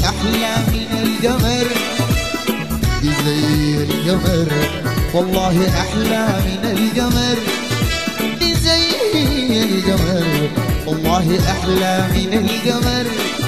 أحلى من القمر، دي زي القمر والله أحلى من القمر، دي زي القمر والله أحلى من القمر.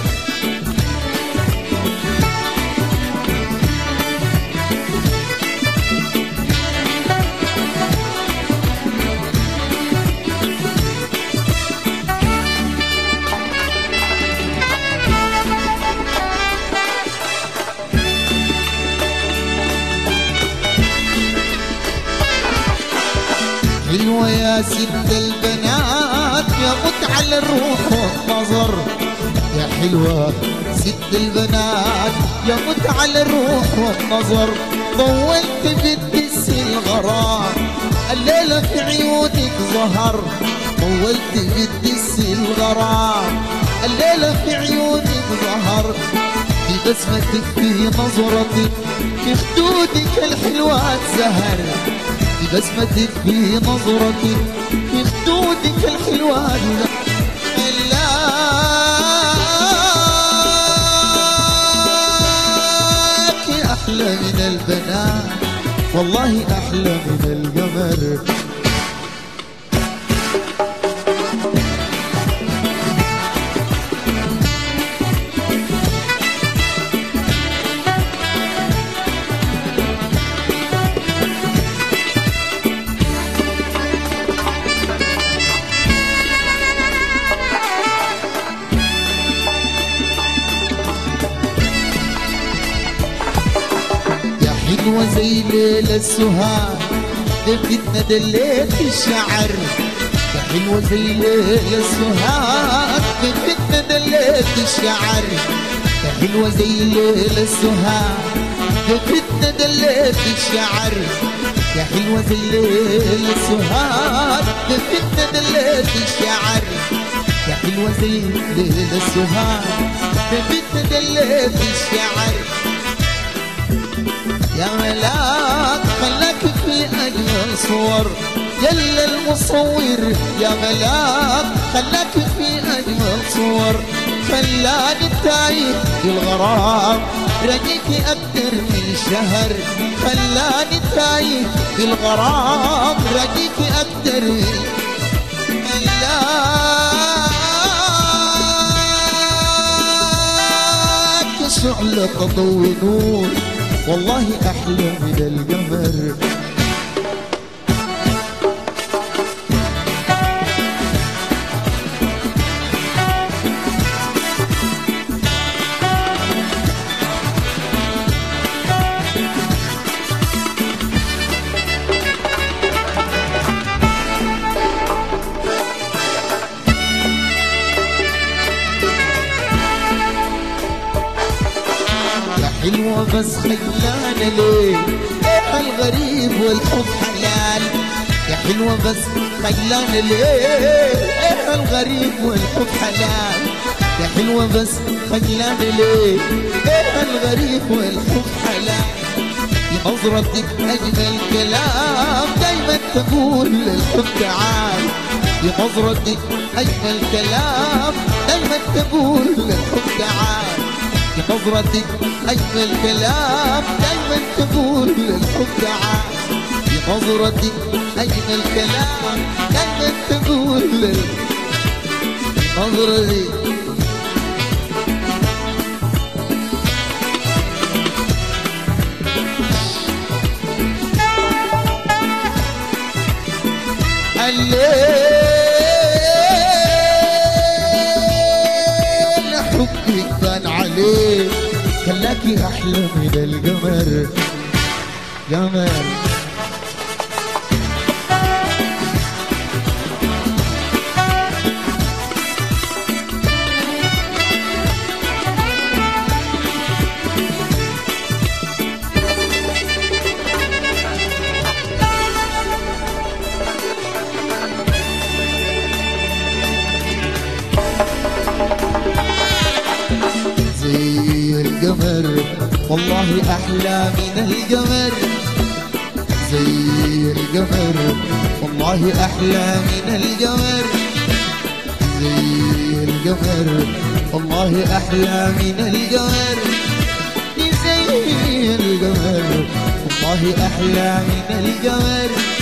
حلوة يا ست البنات يا متعة على الروح والنظر، يا حلوة ست البنات يا متعة على الروح والنظر، طولت بالدس الغرام الليلة في عيونك ظهر، طولت بالدس الغرام الليلة في عيونك ظهر، في بسمتك في نظرتك في خدودك الحلوات زهر، في بسمتك في نظرتك في خدودك الحلوات خلاك أحلى من البنات والله أحلى من القمر. حلوة زي ليلة السهاد لفتنا دليت الشعر، يا حلوة زي ليلة السهاد لفتنا دليت الشعر، يا حلوة زي ليلة السهاد لفتنا دليت الشعر، يا حلوة زي ليلة السهاد لفتنا دليت الشعر، يا حلوة زي ليلة السهاد لفتنا دليت الشعر، يا ملاك خلاك في أجمل صور يلا المصور، يا ملاك خلاك في أجمل صور، خلاني تايه في الغرام رجيك أكتر من شهر، خلاني تايه في الغرام رجيك أكتر من ملاك شعلة ضوء نور والله أحلى من القمر. حلوة بس خلانا ليه ايه الغريب والحب حلال، يا حلوة بس خلانا ليه ايه الغريب والحب حلال، يا حلوة بس خلانا ليه ايه الغريب والحب حلال، بنظرتك أجمل كلام دايما تقول للحب تعال، بنظرتك أجمل كلام دايما تقول للحب تعال، بنظرتك أجمل كلام دايما تقول للحب تعال، بنظرتك أجمل كلام دايما تقول بنظرتك الليل حبك بان عليه خلاكي أحلى من القمر قمر. القمر والله أحلى من القمر، زي القمر والله أحلى من القمر، زي القمر والله أحلى من القمر زي القمر والله أحلى من القمر